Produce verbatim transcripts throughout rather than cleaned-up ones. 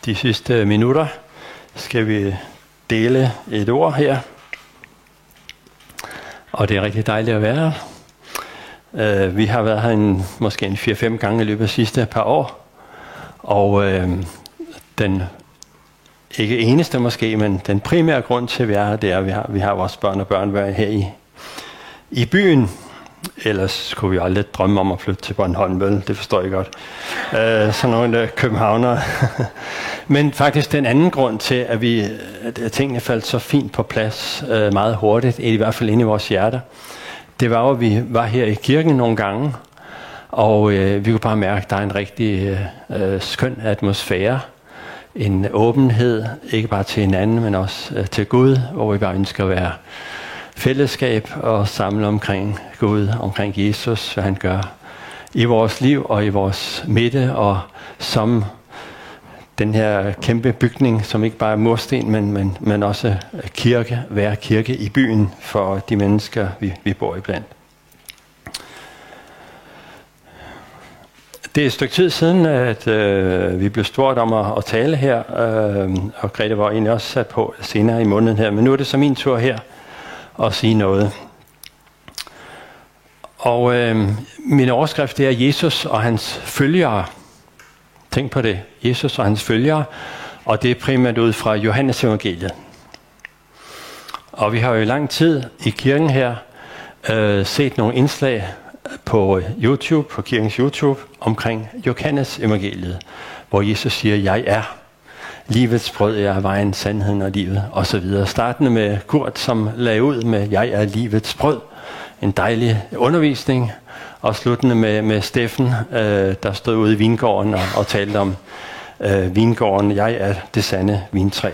De sidste minutter skal vi dele et ord her. Og det er rigtig dejligt at være her. Uh, vi har været her en, måske en fire fem gange i løbet af de sidste par år. Og uh, den, ikke eneste måske, men den primære grund til, at vi er her, det er, at vi har, vi har vores børn og børnebørn her i, i byen. Ellers skulle vi aldrig drømme om at flytte til Bornholm, vel? Det forstår jeg godt. Uh, sådan nogle der københavnere. Men faktisk den anden grund til, at, vi, at tingene faldt så fint på plads uh, meget hurtigt, i hvert fald inde i vores hjerter, det var jo, at vi var her i kirken nogle gange, og uh, vi kunne bare mærke, at der er en rigtig uh, skøn atmosfære, en åbenhed, ikke bare til hinanden, men også uh, til Gud, hvor vi bare ønsker at være fællesskab og samle omkring Gud, omkring Jesus, hvad han gør i vores liv og i vores midte, og som den her kæmpe bygning, som ikke bare er mursten, men, men, men også kirke, være kirke i byen for de mennesker, vi, vi bor iblandt. Det er et stykke tid siden, at øh, vi blev spurgt om at, at tale her, øh, og Grete var egentlig også sat på senere i måneden her, men nu er det så min tur her at sige noget. Og øh, min overskrift det er Jesus og hans følgere. Tænk på det. Jesus og hans følgere. Og det er primært ud fra Johannes evangeliet. Og vi har jo i lang tid i kirken her øh, set nogle indslag på YouTube, på kirkens YouTube, omkring Johannes evangeliet, hvor Jesus siger, jeg er livets brød, jeg er vejen, sandheden og livet, osv. Startende med Kurt, som lagde ud med, jeg er livets brød. En dejlig undervisning. Og sluttende med, med Steffen, øh, der stod ude i vingården og, og talte om øh, vingården, jeg er det sande vintræ.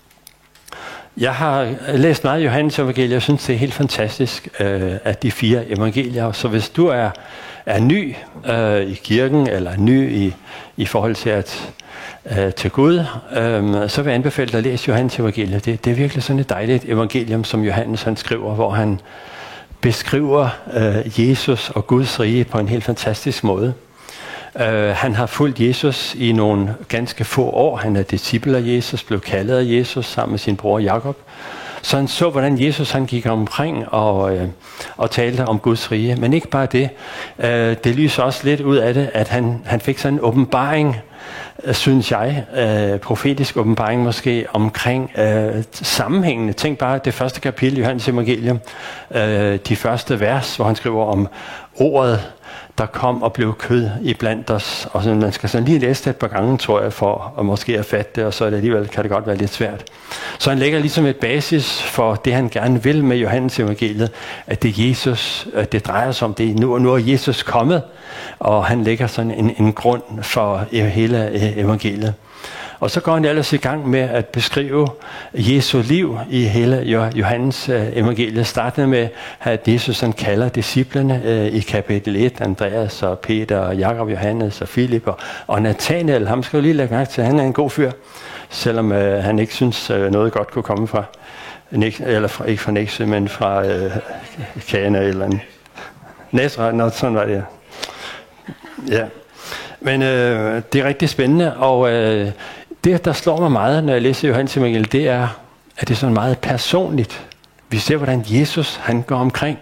Jeg har læst meget Johannes evangeliet. Jeg synes, det er helt fantastisk, øh, at de fire evangelier. Så hvis du er, er ny øh, i kirken, eller ny i, i forhold til at øh, til Gud, øh, så vil jeg anbefale dig at læse Johannes evangeliet. Det, det er virkelig sådan et dejligt evangelium, som Johannes han skriver, hvor han beskriver øh, Jesus og Guds rige på en helt fantastisk måde. Uh, han har fulgt Jesus i nogle ganske få år. Han er disciple af Jesus, blev kaldet af Jesus sammen med sin bror Jakob. Så han så, hvordan Jesus han gik omkring og, øh, og talte om Guds rige. Men ikke bare det. Uh, det lyser også lidt ud af det, at han, han fik sådan en åbenbaring, uh, synes jeg, uh, profetisk åbenbaring måske, omkring uh, sammenhængende. Tænk bare det første kapitel i Johannes evangelium, uh, de første vers, hvor han skriver om ordet, der kom og blev kød iblandt os. Og så man skal sådan lige læse det et par gange, tror jeg, for at måske at fatte det, og så er det alligevel, kan det godt være lidt svært. Så han lægger ligesom et basis for det, han gerne vil med Johannes evangeliet, at det er Jesus, at det drejer sig om det. Nu, nu er Jesus kommet, og han lægger sådan en, en grund for hele evangeliet. Og så går han ellers i gang med at beskrive Jesu liv i hele Johannes evangeliet, startende med, at Jesus han kalder disciplene i kapitel et, Andreas og Peter og Jakob, Johannes og Filip og, og Nathanael. Ham skal jo lige lægge mærke til, han er en god fyr, selvom øh, han ikke synes øh, noget godt kunne komme fra, eller fra, ikke fra Nexø, men fra øh, Kana eller Nazareth, nå, sådan var det. Ja. Men øh, det er rigtig spændende, og øh, det, der slår mig meget, når jeg læser Johannes evangeliet, det er, at det er sådan meget personligt. Vi ser, hvordan Jesus han går omkring.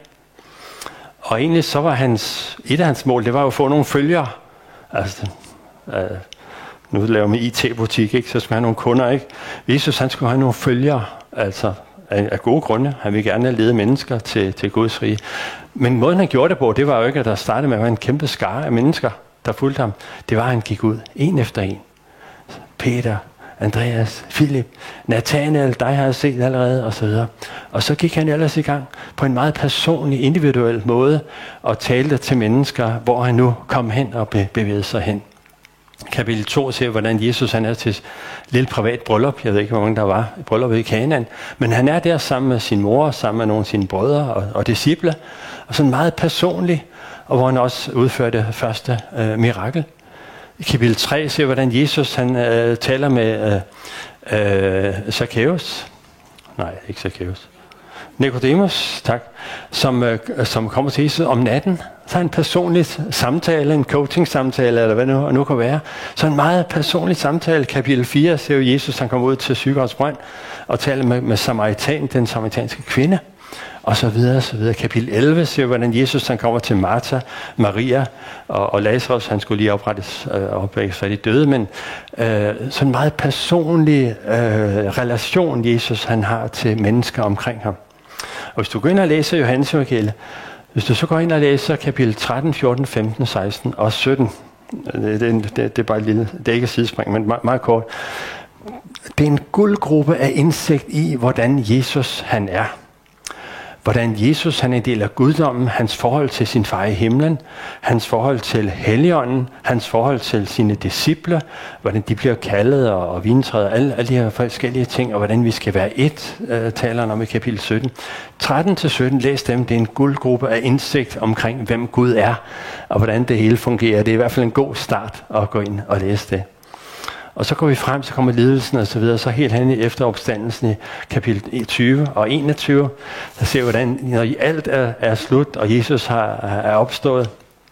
Og egentlig så var hans, et af hans mål, det var jo at få nogle følgere. Altså, øh, nu laver man I T-butik, ikke? Så skal han have nogle kunder, ikke? Jesus han skulle have nogle følgere, altså af, af gode grunde. Han ville gerne lede mennesker til, til Guds rige. Men måden han gjorde det på, det var jo ikke, at der startede med at være en kæmpe skare af mennesker, der fulgte ham. Det var, at han gik ud, en efter en. Peter, Andreas, Filip, Nathanael, dig har jeg set allerede, og så videre. Og så gik han ellers i gang på en meget personlig, individuel måde, og talte til mennesker, hvor han nu kom hen og bevægede sig hen. Kapitel to ser, hvordan Jesus han er til et lille privat bryllup. Jeg ved ikke, hvor mange der var i brylluppet i Kanaan. Men han er der sammen med sin mor, sammen med nogle af sine brødre og, og disciple. Og sådan meget personlig, og hvor han også udførte det første øh, mirakel. I kapitel tre ser hvordan Jesus han øh, taler med øh, øh, Zacchaeus. Nej, ikke Zacchaeus. Nicodemus, tak, som, øh, som kommer til Jesus om natten. Så en personlig samtale, en coaching-samtale, eller hvad det nu, nu kan være. Så en meget personlig samtale. Kapitel fire ser jo Jesus, han kommer ud til Sykars brønd og taler med, med Samaritan, den samaritanske kvinde. Og så videre, og så videre. Kapitel elleve ser vi, hvordan Jesus han kommer til Martha, Maria og, og Lazarus. Han skulle lige oprettes øh, opvækkes fra de døde, men øh, sådan en meget personlig øh, relation, Jesus han har til mennesker omkring ham. Og hvis du går ind og læser Johannes evangeliet, hvis du så går ind og læser kapitel tretten, fjorten, femten, seksten og sytten, det, det, det, det er bare et lille, det er ikke et sidespring, men meget, meget kort. Det er en guldgruppe af indsigt i, hvordan Jesus han er. Hvordan Jesus han er en del af guddommen, hans forhold til sin far i himlen, hans forhold til Helligånden, hans forhold til sine disciple, hvordan de bliver kaldet og, og vintræder, alle, alle de her forskellige ting, og hvordan vi skal være et, øh, taler han om i kapitel sytten. tretten til sytten, læs dem, det er en guldgruppe af indsigt omkring, hvem Gud er, og hvordan det hele fungerer. Det er i hvert fald en god start at gå ind og læse det. Og så går vi frem, så kommer lidelsen og så videre, så helt hen i efteropstandelsen i kapitel tyve og enogtyve, der ser vi, hvordan når alt er, er slut, og Jesus har, er opstået,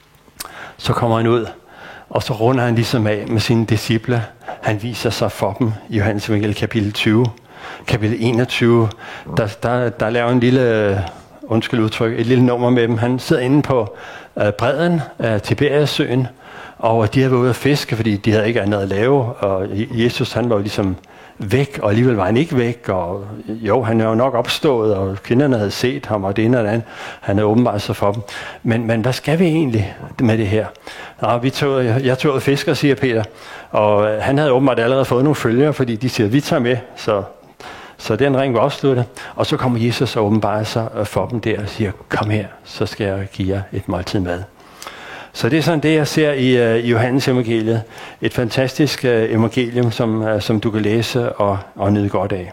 så kommer han ud, og så runder han ligesom af med sine disciple. Han viser sig for dem i Johannes evangeliet kapitel tyve. Kapitel enogtyve, der, der, der laver en lille, undskyld udtryk, et lille nummer med dem. Han sidder inde på øh, bredden af Tiberiassøen, og de havde været ude at fiske, fordi de havde ikke andet at lave, og Jesus han var jo ligesom væk, og alligevel var han ikke væk, og jo, han er jo nok opstået, og kvinderne havde set ham, og det ene og det andet. Han havde åbenbart sig for dem. Men, men hvad skal vi egentlig med det her? Nå, vi tog, jeg tog ud fisker, siger Peter, og han havde åbenbart allerede fået nogle følgere, fordi de siger, vi tager med, så, så den ring var opsluttet. Og så kommer Jesus og åbenbart sig for dem der og siger, kom her, så skal jeg give jer et måltid mad. Så det er sådan det, jeg ser i, uh, i Johannes evangeliet. Et fantastisk uh, evangelium, som, uh, som du kan læse og, og nyde godt af.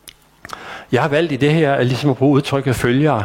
Jeg har valgt i det her ligesom at bruge udtrykket følgere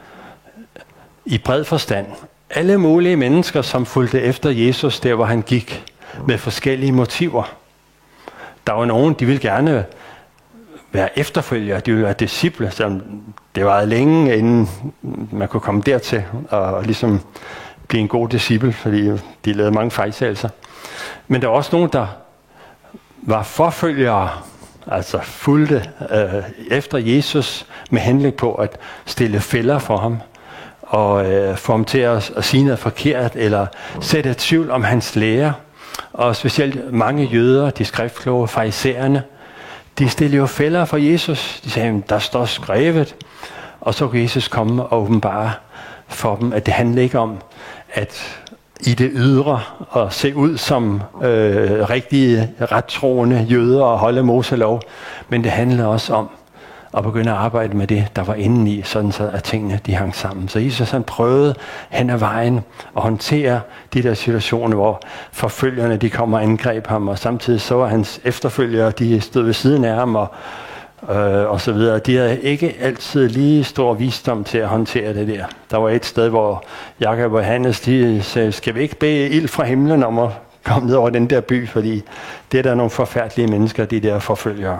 i bred forstand. Alle mulige mennesker, som fulgte efter Jesus, der hvor han gik, med forskellige motiver. Der var nogen, de ville gerne være efterfølgere, de ville være disciple, så det var længe, inden man kunne komme dertil og, og ligesom blive en god disciple, fordi de lavede mange fejltagelser. Men der var også nogen, der var forfølgere, altså fulgte øh, efter Jesus med henblik på at stille fælder for ham, og øh, få ham til at, at sige noget forkert, eller sætte tvivl om hans lære. Og specielt mange jøder, de skriftkloge, farisæerne, de stillede jo fælder for Jesus. De sagde, der står skrevet. Og så kunne Jesus komme og åbenbare for dem, at det handler ikke om, at i det ydre og se ud som øh, rigtige rettroende jøder og holde Moselov, men det handler også om at begynde at arbejde med det, der var indeni, sådan så at tingene de hang sammen. Så Jesus han prøvede hen ad vejen at håndtere de der situationer, hvor forfølgerne de kommer og angreb ham, og samtidig så var hans efterfølgere, de stod ved siden af ham og Øh, og så videre. De havde ikke altid lige stor visdom til at håndtere det der. Der var et sted, hvor Jakob og Johannes, de sagde, skal vi ikke bede ild fra himlen om at komme ned over den der by, fordi det er der nogle forfærdelige mennesker, de der forfølgere.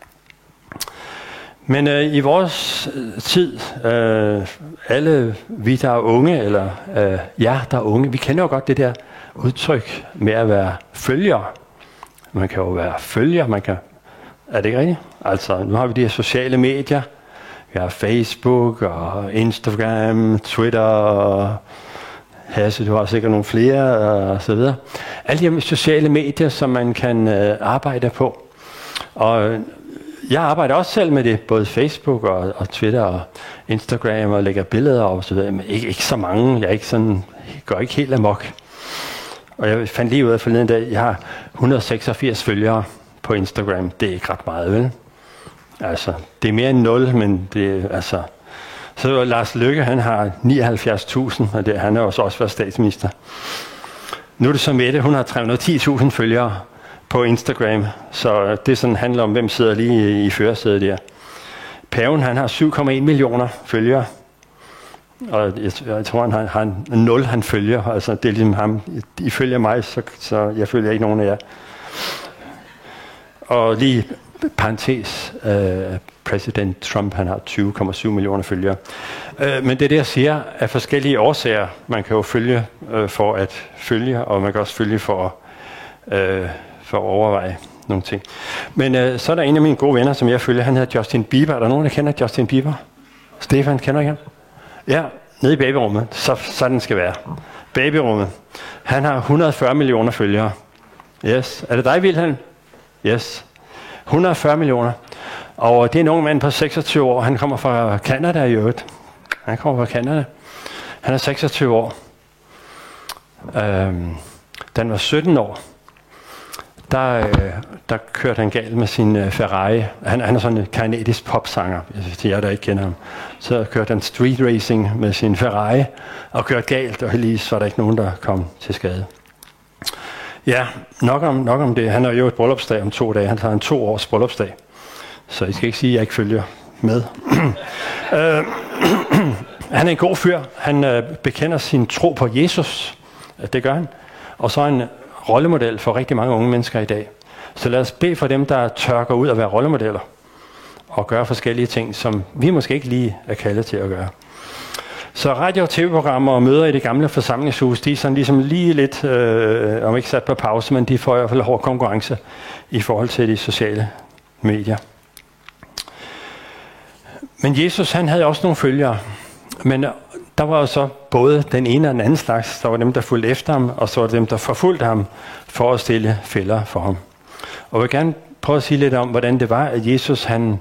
Men øh, i vores tid, øh, alle vi, der er unge, eller øh, jer, der er unge, vi kender jo godt det der udtryk med at være følger. Man kan jo være følger, man kan. Er det ikke rigtigt? Altså, nu har vi de her sociale medier. Vi har Facebook og Instagram, Twitter og Hasse, du har sikkert nogle flere og så videre. Alle de her sociale medier, som man kan øh, arbejde på. Og jeg arbejder også selv med det, både Facebook og, og Twitter og Instagram, og lægger billeder og så videre, men ikke, ikke så mange. Jeg er ikke sådan, jeg går ikke helt amok. Og jeg fandt lige ud af forleden dag, jeg har et hundrede og seksogfirs følgere på Instagram. Det er ikke ret meget, vel? Altså, det er mere end nul, men det altså. Så Lars Løkke, han har nioghalvfjerds tusind, og det, han har også også været statsminister. Nu er det så Mette, hun har tre hundrede og ti tusind følgere på Instagram, så det sådan handler om, hvem sidder lige i førersædet der. Paven, han har syv komma en millioner følgere, og jeg, jeg tror, han har, har nul, han følger. Altså, det er ligesom ham. I følger mig, så, så jeg følger ikke nogen af jer. Og lige parentes, øh, præsident Trump, han har tyve komma syv millioner følgere. Øh, men det er det, jeg siger, af forskellige årsager. Man kan jo følge øh, for at følge, og man kan også følge for, øh, for at overveje nogle ting. Men øh, så er der en af mine gode venner, som jeg følger, han hedder Justin Bieber. Er der nogen, der kender Justin Bieber? Stefan, kender I ham? Ja, nede i babyrummet. Så sådan skal være. Babyrummet. Han har et hundrede og fyrre millioner følgere. Yes. Er det dig, Wilhelm? Yes. et hundrede og fyrre millioner. Og det er en ung mand på seksogtyve år. Han kommer fra Canada i øvrigt. Han kommer fra Canada. Han er seksogtyve år. Øhm, da han var sytten år, der, øh, der kørte han galt med sin øh, Ferrari. Han, han er sådan en kanadisk popsanger, til jer, der ikke kender ham. Så kørte han street racing med sin Ferrari, og kørte galt, og heldigvis var der ikke nogen, der kom til skade. Ja, nok om, nok om det. Han har jo et bryllupsdag om to dage. Han har en to års bryllupsdag. Så I skal ikke sige, at jeg ikke følger med. øh, han er en god fyr. Han øh, bekender sin tro på Jesus. Det gør han. Og så er han rollemodel for rigtig mange unge mennesker i dag. Så lad os bede for dem, der tørker ud at være rollemodeller. Og gøre forskellige ting, som vi måske ikke lige er kaldet til at gøre. Så radio- og tv-programmer og møder i det gamle forsamlingshus, de er sådan ligesom lige lidt, øh, om ikke sat på pause, men de får i hvert fald hård konkurrence i forhold til de sociale medier. Men Jesus, han havde også nogle følgere. Men der var jo så både den ene og den anden slags. Der var dem, der fulgte efter ham, og så var dem, der forfulgte ham for at stille fælder for ham. Og jeg vil gerne prøve at sige lidt om, hvordan det var, at Jesus, han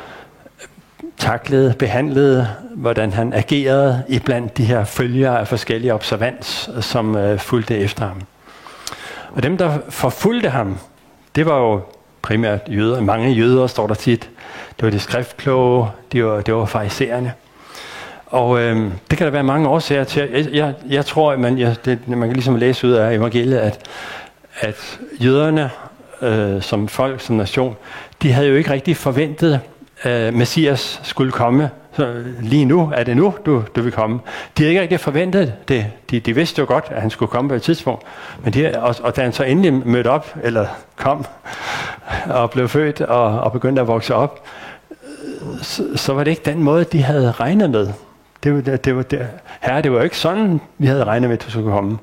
taklede, behandlede, hvordan han agerede iblandt de her følgere af forskellige observans, som øh, fulgte efter ham. Og dem, der forfulgte ham, det var jo primært jøder. Mange jøder står der tit. Det var de skriftkloge, det var, det var farisæerne. Og øh, det kan der være mange årsager til. Jeg, jeg, jeg tror, at man, jeg, det, man kan ligesom læse ud af evangeliet, at, at jøderne øh, som folk, som nation, de havde jo ikke rigtig forventet, at Messias skulle komme. Så lige nu er det nu, du, du vil komme. De havde ikke rigtig forventet det. De, de vidste jo godt, at han skulle komme på et tidspunkt. Men de, og, og da han så endelig mødte op, eller kom, og blev født og, og begyndte at vokse op, så, så var det ikke den måde, de havde regnet med. Det var, det, det var, det, herre, det var ikke sådan, vi havde regnet med, at du skulle komme.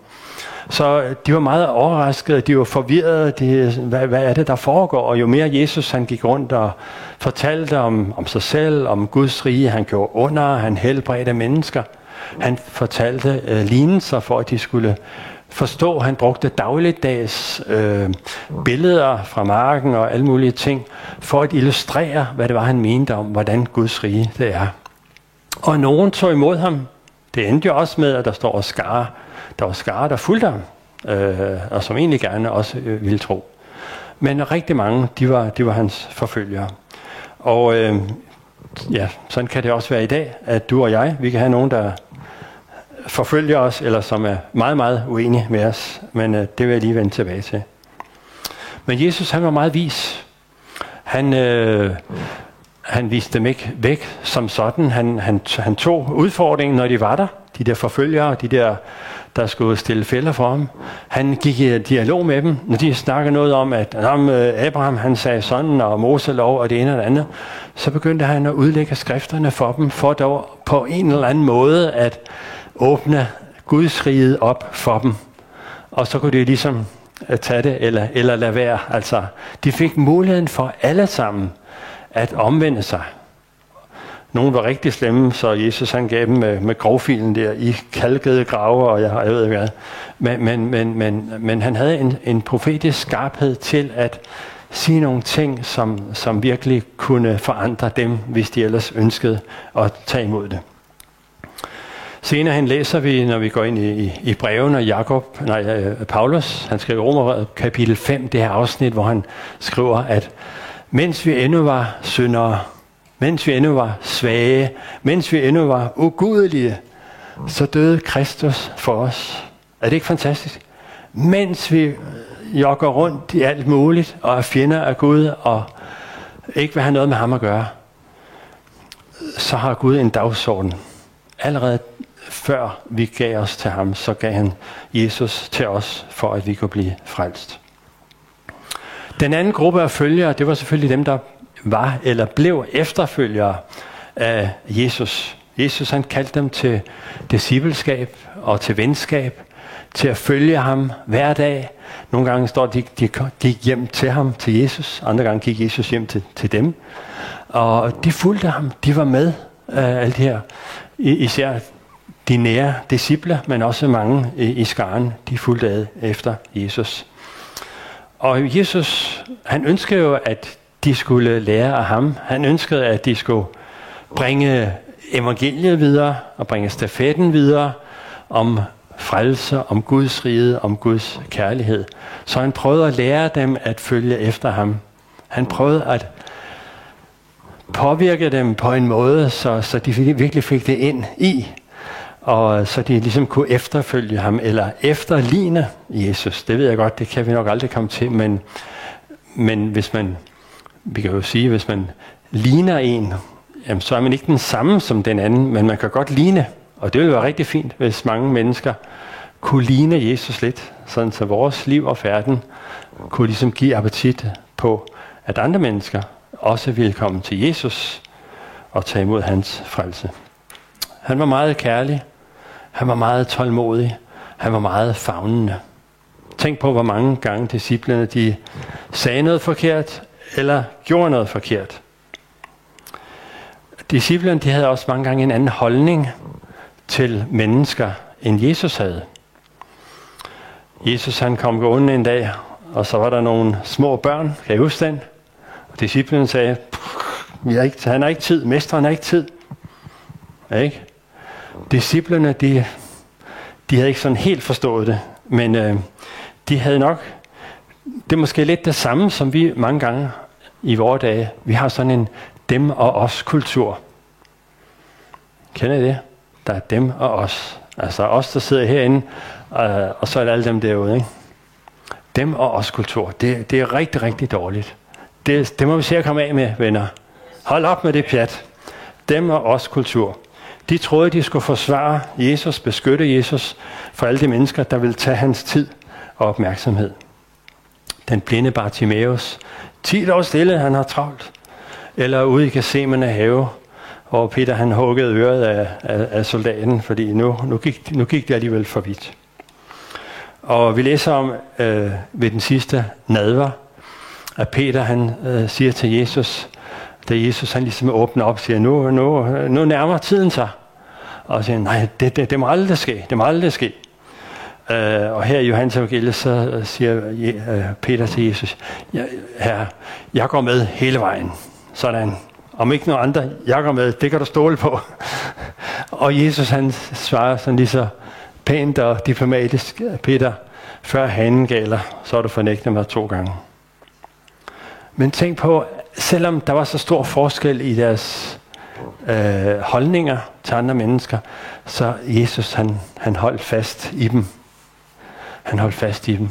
Så de var meget overraskede, de var forvirrede, de, hvad, hvad er det, der foregår? Og jo mere Jesus, han gik rundt og fortalte om, om sig selv, om Guds rige, han gjorde under, han helbredte mennesker. Han fortalte øh, lignelser for, at de skulle forstå. Han brugte dagligdags øh, billeder fra marken og alle mulige ting, for at illustrere, hvad det var, han mente om, hvordan Guds rige det er. Og nogen tog imod ham. Det endte jo også med, at der står skare. Der var skare, der fulgte ham, øh, og som egentlig gerne også øh, ville tro. Men rigtig mange, de var, de var hans forfølgere. Og øh, ja, sådan kan det også være i dag, at du og jeg, vi kan have nogen, der forfølger os, eller som er meget, meget uenige med os. Men øh, det vil jeg lige vende tilbage til. Men Jesus, han var meget vis. Han, øh, han viste dem ikke væk som sådan. Han, han, han tog udfordringen, når de var der. De der forfølgere, de der, der skulle stille fælder for ham. Han gik i dialog med dem, når de snakkede noget om, at Abraham han sagde sådan, og Moselov og det ene og det andet. Så begyndte han at udlægge skrifterne for dem, for dog på en eller anden måde at åbne Guds rige op for dem. Og så kunne de ligesom tage det, eller, eller lade være. Altså, de fik muligheden for alle sammen at omvende sig. Nogle var rigtig slemme, så Jesus han gav dem med, med grovfilen der i kalkede grave, og jeg, jeg ved ikke hvad. Men, men, men, men, men han havde en, en profetisk skarphed til at sige nogle ting, som, som virkelig kunne forandre dem, hvis de ellers ønskede at tage imod det. Senere hen læser vi, når vi går ind i, i, i breven, og Jakob, nej, Paulus, han skriver i Romerbrevet kapitel fem, det her afsnit, hvor han skriver, at mens vi endnu var syndere, mens vi endnu var svage, mens vi endnu var ugudelige, så døde Kristus for os. Er det ikke fantastisk? Mens vi jogger rundt i alt muligt, og er fjender af Gud, og ikke vil have noget med ham at gøre, så har Gud en dagsorden. Allerede før vi gav os til ham, så gav han Jesus til os, for at vi kunne blive frelst. Den anden gruppe af følgere, det var selvfølgelig dem, der var eller blev efterfølgere af Jesus. Jesus han kaldte dem til discipleskab og til venskab, til at følge ham hver dag. Nogle gange står de, de gik hjem til ham, til Jesus. Andre gange gik Jesus hjem til, til dem. Og de fulgte ham. De var med af alt det her. Især de nære disciple, men også mange i, i skaren, de fulgte ad efter Jesus. Og Jesus, han ønskede jo, at de skulle lære af ham. Han ønskede, at de skulle bringe evangeliet videre og bringe stafetten videre om frelse, om Guds rige, om Guds kærlighed. Så han prøvede at lære dem at følge efter ham. Han prøvede at påvirke dem på en måde, så, så de virkelig fik det ind i, og så de ligesom kunne efterfølge ham, eller efterligne Jesus. Det ved jeg godt, det kan vi nok aldrig komme til, men, men hvis man, vi kan jo sige, hvis man ligner en, jamen, så er man ikke den samme som den anden, men man kan godt ligne, og det ville være rigtig fint, hvis mange mennesker kunne ligne Jesus lidt, sådan så vores liv og færden kunne ligesom give appetit på, at andre mennesker også ville komme til Jesus og tage imod hans frelse. Han var meget kærlig, han var meget tålmodig, han var meget favnende. Tænk på, hvor mange gange disciplene de sagde noget forkert, eller gjorde noget forkert. Disciplene de havde også mange gange en anden holdning til mennesker, end Jesus havde. Jesus han kom gående en dag, og så var der nogle små børn, kan I huske den? Og disciplene sagde, vi har ikke, han har ikke tid, mesteren har ikke tid. Ja, ikke? Disciplene, de, de havde ikke sådan helt forstået det, men øh, de havde nok, det er måske lidt det samme, som vi mange gange i vore dage, vi har sådan en dem og os kultur. Kender I det? Der er dem og os. Altså os, der sidder herinde, øh, og så er det alle dem derude, ikke? Dem og os kultur, det, det er rigtig, rigtig dårligt. Det, det må vi se at komme af med, venner. Hold op med det pjat. Dem og os kultur. De troede, de skulle forsvare Jesus, beskytte Jesus for alle de mennesker, der ville tage hans tid og opmærksomhed. Den blinde Bartimaeus, ti år stille, han har travlt. Eller ude i Gethsemane have, hvor Peter han huggede øret af, af, af soldaten, fordi nu, nu, gik, nu gik det alligevel for vidt. Og vi læser om øh, ved den sidste nadver, at Peter han øh, siger til Jesus, da Jesus han ligesom åbner op og siger, nu, nu, nu nærmer tiden sig. Og siger, nej, det, det, det må aldrig ske, det må aldrig ske. Øh, og her i Johannes evangeliet, så siger øh, Peter til Jesus, ja, herre, jeg går med hele vejen. Sådan. Om ikke nogen andre, jeg går med, det kan du stole på. Og Jesus han svarer sådan lige så pænt og diplomatisk, Peter, før hanen galer, så har du fornægtet mig to gange. Men tænk på, selvom der var så stor forskel i deres øh, holdninger til andre mennesker, så Jesus han, han holdt fast i dem. Han holdt fast i dem.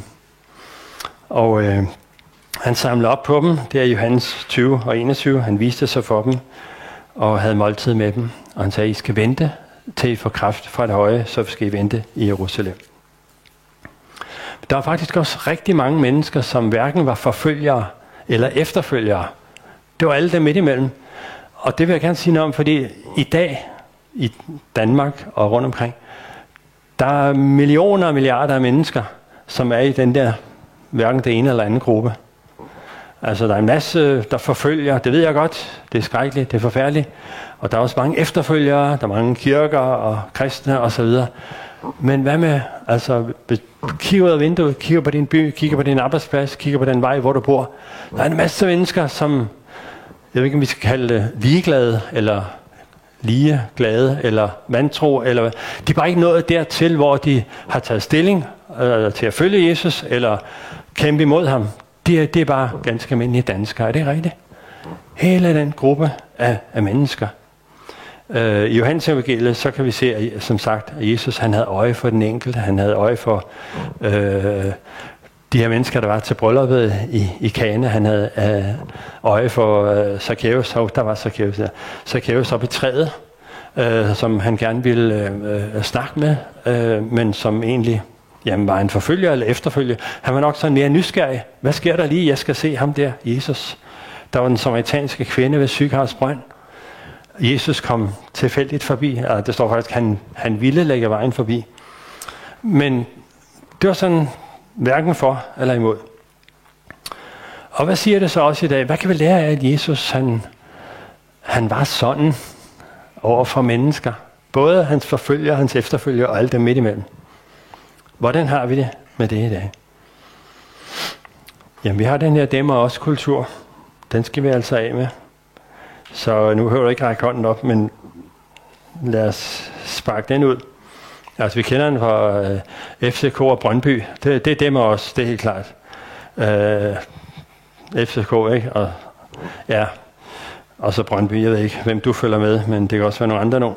Og øh, han samlede op på dem, det er Johannes tyve og enogtyve, han viste sig for dem og havde måltid med dem. Og han sagde, I skal vente til I får kraft fra det høje, så skal I vente i Jerusalem. Der var faktisk også rigtig mange mennesker, som hverken var forfølgere eller efterfølgere. Det var alle dem midt imellem. Og det vil jeg gerne sige noget om, fordi i dag i Danmark og rundt omkring, der er millioner og milliarder af mennesker, som er i den der, hverken det ene eller anden gruppe. Altså der er en masse, der forfølger, det ved jeg godt, det er skrækkeligt, det er forfærdeligt. Og der er også mange efterfølgere, der er mange kirker og kristne osv. Men hvad med, altså kigger ud af vinduet, kigger på din by, kigger på din arbejdsplads, kigger på den vej, hvor du bor. Der er en masse mennesker, som, jeg ved ikke, om vi skal kalde det ligeglade, eller ligeglade, eller vantro, eller hvad. De er bare ikke nået dertil, hvor de har taget stilling øh, til at følge Jesus, eller kæmpe imod ham. Det er, det er bare ganske almindelige danskere, er det rigtigt? Hele den gruppe af, af mennesker. Øh, I Johannes evangeliet, så kan vi se, at, som sagt, at Jesus han havde øje for den enkelte, han havde øje for øh, de her mennesker, der var til brylluppet i, i Kana, han havde øh, øje for øh, Zacchaeus, og der var Zacchaeus der. Zacchaeus oppe i træet, øh, som han gerne ville øh, snakke med, øh, men som egentlig Jamen, var han forfølger eller efterfølger? Han var nok sådan mere nysgerrig. Hvad sker der lige? Jeg skal se ham der, Jesus. Der var den samaritanske kvinde ved Sykars brønd. Jesus kom tilfældigt forbi. Altså, det står faktisk, at han, han ville lægge vejen forbi. Men det var sådan hverken for eller imod. Og hvad siger det så også i dag? Hvad kan vi lære af, at Jesus han, han var sådan over for mennesker? Både hans forfølger, hans efterfølger og alt dem midt imellem. Hvordan har vi det med det i dag? Jamen, vi har den her dem og os kultur. Den skal vi altså af med. Så nu hører du ikke række hånden op, men lad os sparke den ud. Altså, vi kender den fra øh, F C K og Brøndby. Det, det er dem og os, det er helt klart. Øh, F C K, ikke? Og, ja, og så Brøndby. Jeg ved ikke, hvem du følger med, men det kan også være nogle andre nu.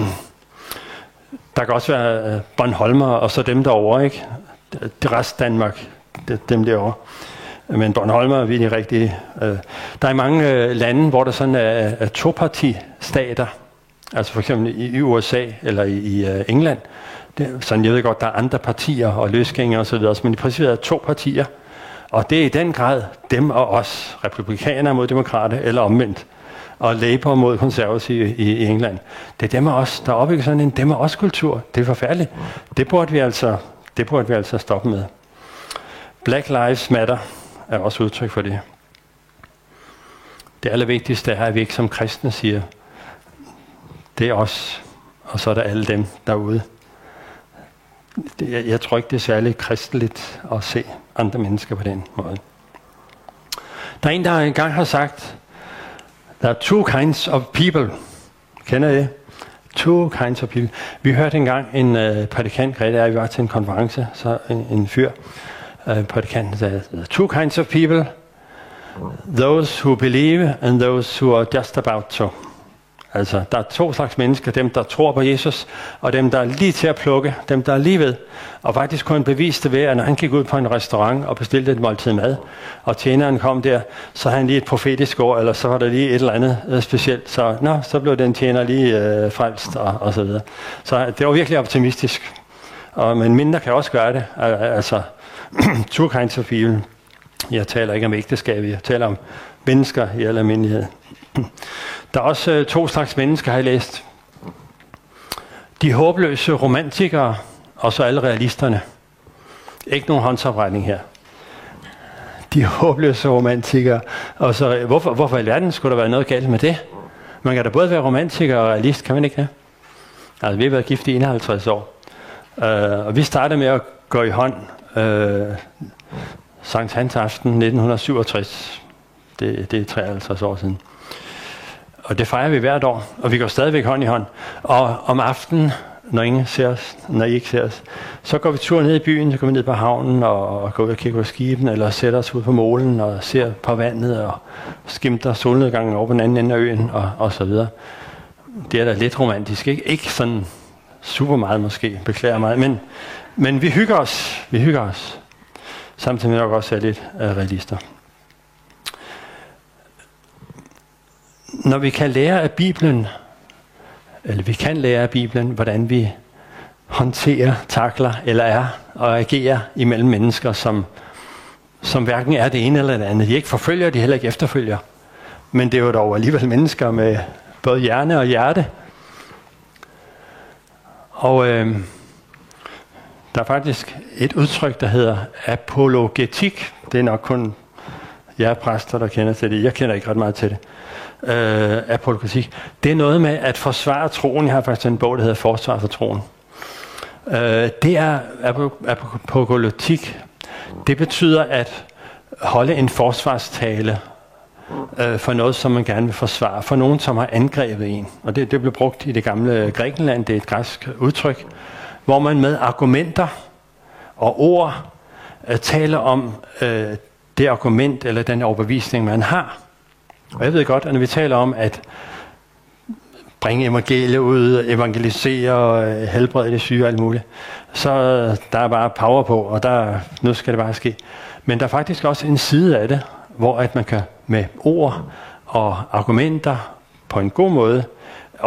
Der kan også være Bornholmer, og så dem derovre, ikke? Det rest Danmark, det, dem derovre. Men Bornholmer er virkelig rigtig. Øh, der er mange øh, lande, hvor der sådan er, er topartistater. Altså for eksempel i, i U S A eller i, i uh, England. Det, sådan, jeg ved godt, der er andre partier og løsgængere osv., men i princippet er to partier. Og det er i den grad dem og os, republikanere mod demokrater, eller omvendt. Og Labour mod konservative i, i England. Det er dem og os, der opbygger sådan en dem og os kultur. Det er forfærdeligt. Det burde vi altså, det burde vi altså stoppe med. Black Lives Matter er også udtryk for det. Det allervigtigste er, at vi ikke som kristne siger, det er os, og så er der alle dem derude. Det, jeg, jeg tror ikke, det er særligt kristeligt at se andre mennesker på den måde. Der er en, der engang har sagt, der er two kinds of people. Kender I det? Two kinds of people. Vi hørte engang en uh, prædikant, Grete, vi var til en konference, så en, en fyr, uh, prædikanten sagde, two kinds of people, those who believe and those who are just about to. Altså, der er to slags mennesker, dem der tror på Jesus, og dem der er lige til at plukke, dem der er lige ved. Og faktisk kunne han bevise det ved, at når han gik ud på en restaurant og bestilte et måltid mad, og tjeneren kom der, så havde han lige et profetisk ord, eller så var der lige et eller andet øh, specielt. Så, nå, så blev den tjener lige øh, frelst, og, og så videre. Så det var virkelig optimistisk. Og, men mindre kan også gøre det. Altså, two kinds of people. Jeg taler ikke om ægteskab, jeg taler om mennesker i al almindelighed. Der er også øh, to slags mennesker, har jeg læst. De håbløse romantikere, og så alle realisterne. Ikke nogen håndsopretning her. De håbløse romantikere, og så hvorfor, hvorfor i verden skulle der være noget galt med det? Man kan da både være romantiker og realist, kan man ikke det? Altså, vi har været gift i enoghalvtreds år. Uh, og vi startede med at gå i hånd uh, Sankt Hans aften nitten syvogtres. Det, det er treoghalvtreds år siden. Og det fejrer vi hvert år, og vi går stadigvæk hånd i hånd. Og om aftenen, når ingen ser os, når I ikke ser os, så går vi tur ned i byen, så går vi ned på havnen og, og går ud og kigger på skibene, eller sætter os ud på molen og ser på vandet og skimter solnedgangen over på den anden ende af øen og, og så videre. Det er da lidt romantisk, ikke? Ikke sådan super meget måske, beklager meget, men, men vi hygger os, vi hygger os. Samtidig med nok også er lidt uh, realister. Når vi kan lære af Bibelen, eller vi kan lære af Bibelen, hvordan vi håndterer, takler eller er og agerer imellem mennesker, som, som hverken er det ene eller det andet. De er ikke forfølger, de heller ikke efterfølger. Men det er jo dog alligevel mennesker med både hjerne og hjerte. Og øh, der er faktisk et udtryk, der hedder apologetik. Det er nok kun jer præster, der kender til det. Jeg kender ikke ret meget til det. Uh, apologetik. Det er noget med at forsvare troen. Jeg har faktisk en bog, der hedder Forsvar for troen. Uh, det er apologetik. Det betyder at holde en forsvarstale uh, for noget, som man gerne vil forsvare. For nogen, som har angrebet en. Og det, det blev brugt i det gamle Grækenland. Det er et græsk udtryk, hvor man med argumenter og ord uh, taler om uh, det argument eller den overbevisning, man har. Og jeg ved godt, at når vi taler om at bringe evangeliet ud, evangelisere, helbrede det syge og alt muligt, så der er bare power på, og der, nu skal det bare ske. Men der er faktisk også en side af det, hvor at man kan med ord og argumenter på en god måde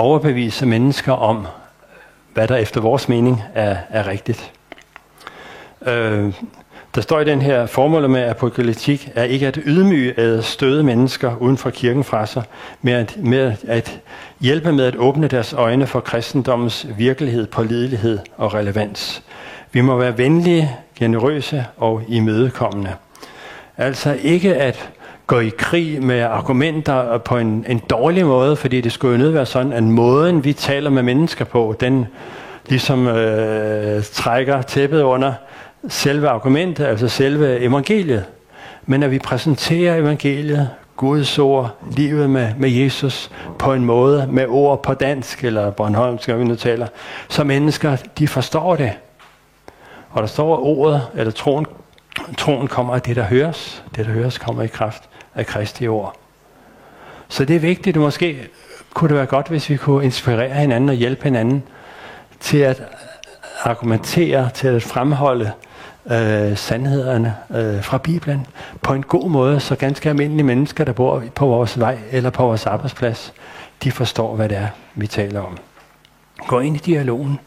overbevise mennesker om, hvad der efter vores mening er, er rigtigt. Øh, der står i den her, formålet med apokalyptik er ikke at ydmyge eller støde mennesker uden for kirken fra sig, men at, med at hjælpe med at åbne deres øjne for kristendommens virkelighed, pålidelighed og relevans. Vi må være venlige, generøse og imødekommende. Altså ikke at gå i krig med argumenter på en, en dårlig måde, fordi det skulle jo nødt være sådan, at måden vi taler med mennesker på, den ligesom øh, trækker tæppet under selve argumentet, altså selve evangeliet. Men at vi præsenterer evangeliet, Guds ord, livet med, med Jesus på en måde, med ord på dansk eller bornholmsk, skal vi nu taler, så mennesker, de forstår det. Og der står ordet, eller troen, troen kommer af det, der høres. Det, der høres, kommer i kraft af Kristi ord. Så det er vigtigt, og måske kunne det være godt, hvis vi kunne inspirere hinanden og hjælpe hinanden til at argumentere, til at fremholde øh, sandhederne øh, fra Bibelen på en god måde, så ganske almindelige mennesker, der bor på vores vej eller på vores arbejdsplads, de forstår, hvad det er, vi taler om. Gå ind i dialogen.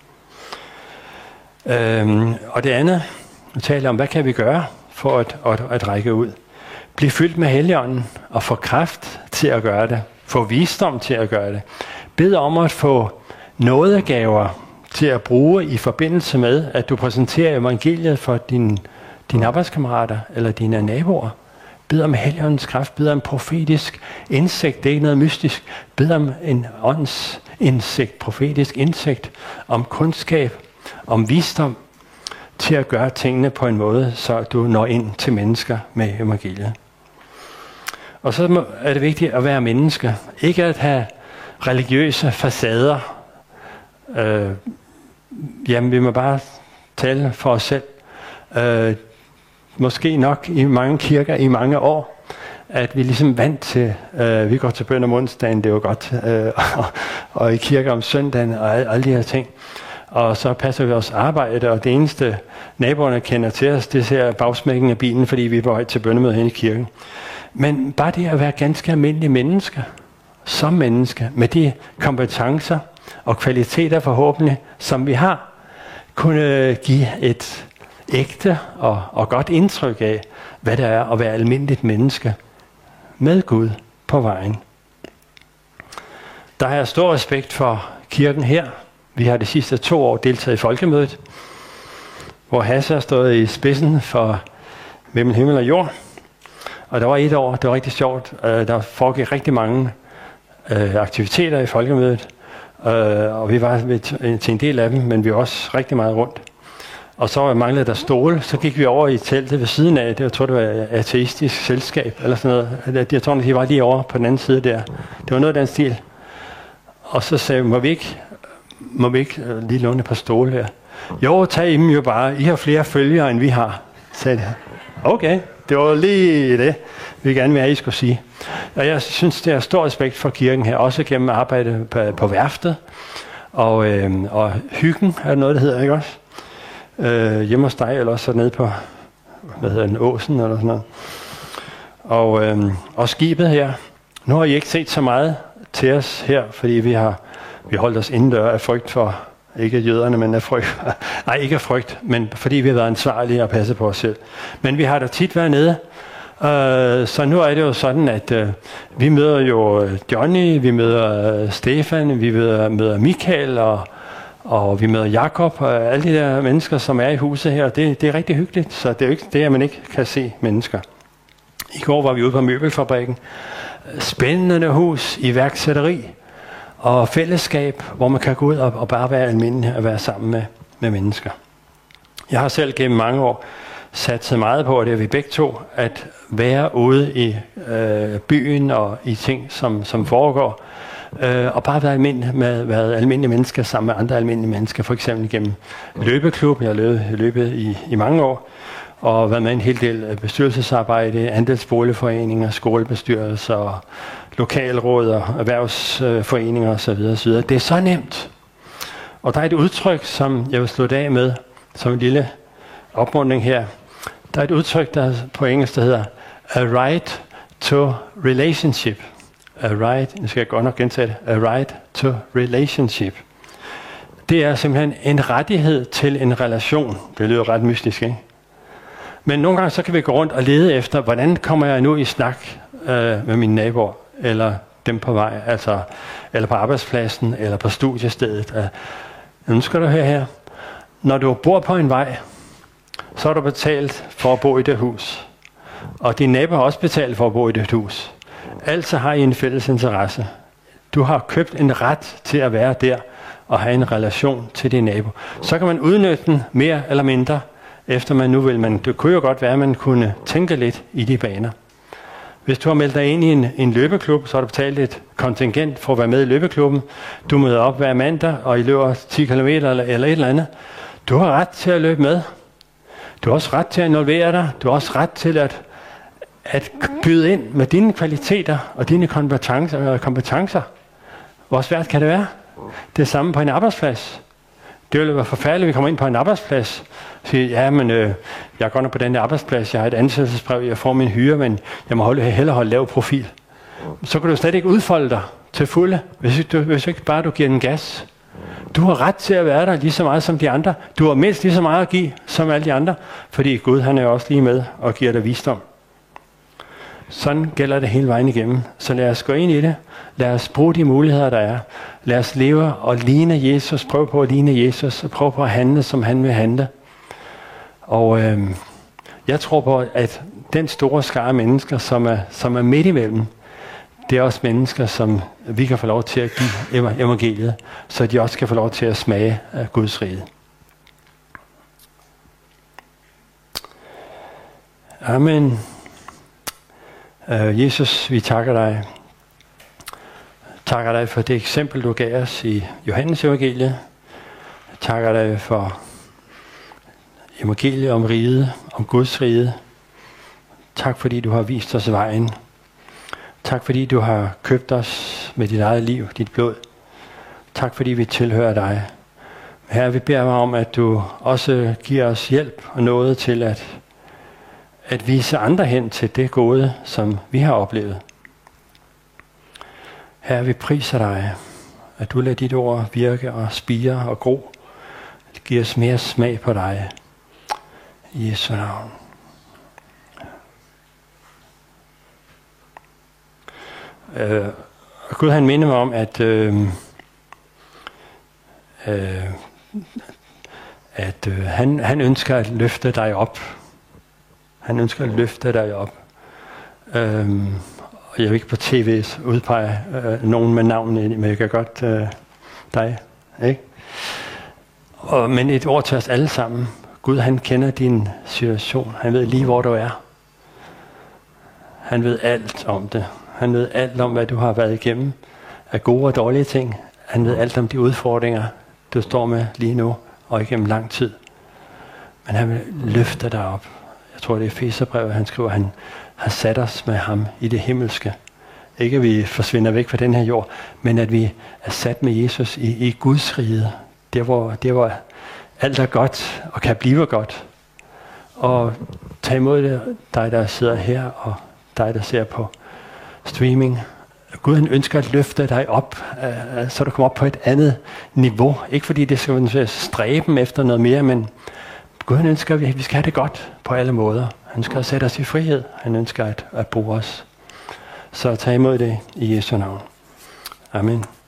Øhm, og det andet, vi taler om, hvad kan vi gøre for at, at, at række ud? Bliv fyldt med Helligånden og få kraft til at gøre det. Få visdom til at gøre det. Bed om at få nådegaver til at bruge i forbindelse med, at du præsenterer evangeliet for din, dine arbejdskammerater eller dine naboer. Bed om Helligåndens kraft. Bed om profetisk indsigt. Det er ikke noget mystisk. Bed om en ånds indsigt, profetisk indsigt, om kundskab, om visdom til at gøre tingene på en måde, så du når ind til mennesker med evangeliet. Og så er det vigtigt at være menneske. Ikke at have religiøse facader. Øh, jamen, vi må bare tale for os selv. Øh, måske nok i mange kirker i mange år, at vi ligesom vant til, øh, vi går til bøn om onsdagen, det er jo godt, øh, og, og i kirker om søndagen og alle, alle de her ting. Og så passer vi vores arbejde, og det eneste naboerne kender til os, det ser bagsmækken af bilen, fordi vi er på højt til bønnemøde hen i kirken. Men bare det at være ganske almindelige mennesker, som mennesker, med de kompetencer og kvaliteter forhåbentlig, som vi har, kunne give et ægte og, og godt indtryk af, hvad det er at være almindeligt menneske med Gud på vejen. Der har jeg stor respekt for kirken her. Vi har de sidste to år deltaget i folkemødet, hvor Hasse har stået i spidsen for mellem himmel og jord. Og der var et år, det var rigtig sjovt. Der foregik rigtig mange aktiviteter i folkemødet, og vi var til en del af dem, men vi var også rigtig meget rundt. Og så manglede der stole, så gik vi over i teltet ved siden af, det, jeg tror det var et ateistisk selskab, eller sådan noget. Jeg tror, de var lige over på den anden side der. Det var noget af den stil. Og så sagde vi, må vi ikke, må vi ikke lige låne et par stole her? Jo, tag dem jo bare. I har flere følgere, end vi har, sagde de. Okay, det var lige det, vi gerne vil have, I skulle sige. Og jeg synes, det er stor respekt for kirken her, også gennem arbejde på, på værftet. Og, øh, og hyggen er noget, der hedder, ikke også? Øh, hjemme hos dig, eller også så nede på, hvad hedder den, åsen, eller sådan noget. Og, øh, og skibet her. Nu har I ikke set så meget til os her, fordi vi har vi holdt os indendør af frygt for, ikke jøderne, men af frygt. Nej, ikke af frygt, men fordi vi har været ansvarlige og passet på os selv. Men vi har da tit været nede. Uh, så nu er det jo sådan, at uh, vi møder jo Johnny, vi møder uh, Stefan, vi møder, møder Michael, og, og vi møder Jakob, og alle de der mennesker, som er i huset her. Det, det er rigtig hyggeligt, så det er jo ikke det, at man ikke kan se mennesker. I går var vi ude på møbelfabrikken. Spændende hus, iværksætteri og fællesskab, hvor man kan gå ud og, og bare være almindelig og være sammen med, med mennesker. Jeg har selv gennem mange år satset meget på, og det er vi begge to, at være ude i øh, byen og i ting, som, som foregår, øh, og bare være almindelig med være almindelige mennesker sammen med andre almindelige mennesker, for eksempel gennem løbeklub. Jeg har løbet, løbet i, i mange år, og været med en hel del bestyrelsesarbejde, andelsboligforeninger, skolebestyrelser, lokalråd og erhvervsforeninger osv. osv. Det er så nemt. Og der er et udtryk, som jeg vil slutte af med, som en lille opmuntring her. Der er et udtryk, der på engelsk, der hedder a right to relationship. A right, nu skal jeg godt nok gentage det. A right to relationship. Det er simpelthen en rettighed til en relation. Det lyder ret mystisk, ikke? Men nogle gange så kan vi gå rundt og lede efter, hvordan kommer jeg nu i snak øh, med mine naboer, eller dem på vej, altså, eller på arbejdspladsen, eller på studiestedet. Øh, nu skal du høre her. Når du bor på en vej, så har du betalt for at bo i det hus. Og dine naboer har også betalt for at bo i det hus. Altså har I en fælles interesse. Du har købt en ret til at være der og have en relation til din nabo. Så kan man udnytte den mere eller mindre, efter man nu vil. Man, det kunne jo godt være, at man kunne tænke lidt i de baner. Hvis du har meldt dig ind i en, en løbeklub, så har du betalt et kontingent for at være med i løbeklubben. Du møder op hver mandag, og I løber ti kilometer eller, eller et eller andet. Du har ret til at løbe med. Du har også ret til at involvere dig. Du har også ret til at, at byde ind med dine kvaliteter og dine kompetencer. kompetencer. Hvor svært kan det være? Det er samme på en arbejdsplads. Det ville være forfærdeligt, at vi kommer ind på en arbejdsplads og siger, ja, men øh, jeg er godt nok på den arbejdsplads, jeg har et ansættelsesbrev, jeg får min hyre, men jeg må holde, hellere holde lav profil. Så kan du slet ikke udfolde dig til fulde, hvis du, hvis ikke bare du giver den gas. Du har ret til at være der lige så meget som de andre. Du har mindst lige så meget at give som alle de andre, fordi Gud han er også lige med og giver dig visdom. Sådan gælder det hele vejen igennem. Så lad os gå ind i det. Lad os bruge de muligheder, der er. Lad os leve og ligne Jesus. Prøv på at ligne Jesus, og prøv på at handle, som han vil handle. Og øh, jeg tror på, at den store skare af mennesker, som er, som er midt imellem, det er også mennesker, som vi kan få lov til at give evangeliet, så de også kan få lov til at smage af Guds rige. Amen. Uh, Jesus, vi takker dig. Takker dig for det eksempel, du gav os i Johannes evangeliet. Takker dig for evangeliet om riget, om Guds rige. Tak fordi du har vist os vejen. Tak fordi du har købt os med dit eget liv, dit blod. Tak fordi vi tilhører dig. Herre, vi beder dig om, at du også giver os hjælp og noget til at, at vise andre hen til det gode, som vi har oplevet. Herre, vi priser dig, at du lader dit ord virke og spire og gro. Det giver os mere smag på dig. I Jesu navn. Øh, og Gud han minder mig om, at, øh, øh, at øh, han, han ønsker at løfte dig op. Han ønsker at løfte dig op. Øh, og jeg vil ikke på tv udpege øh, nogen med navnet, men jeg kan godt øh, dig. Ikke? Og, men et ord til os alle sammen. Gud han kender din situation. Han ved lige hvor du er. Han ved alt om det. Han ved alt om, hvad du har været igennem af gode og dårlige ting. Han ved alt om de udfordringer, du står med lige nu og igennem lang tid. Men han vil løfte dig op. Jeg tror, det er Efeserbrevet, han skriver, at han har sat os med ham i det himmelske. Ikke at vi forsvinder væk fra den her jord, men at vi er sat med Jesus i, i Guds rige. Der hvor, der hvor alt er godt og kan blive godt. Og tag imod det, dig der sidder her og dig der ser på streaming. Gud han ønsker at løfte dig op, uh, så du kommer op på et andet niveau. Ikke fordi det skal være stræben efter noget mere, men Gud han ønsker, at vi skal have det godt på alle måder. Han ønsker at sætte os i frihed. Han ønsker at, at bruge os. Så tag imod det i Jesu navn. Amen.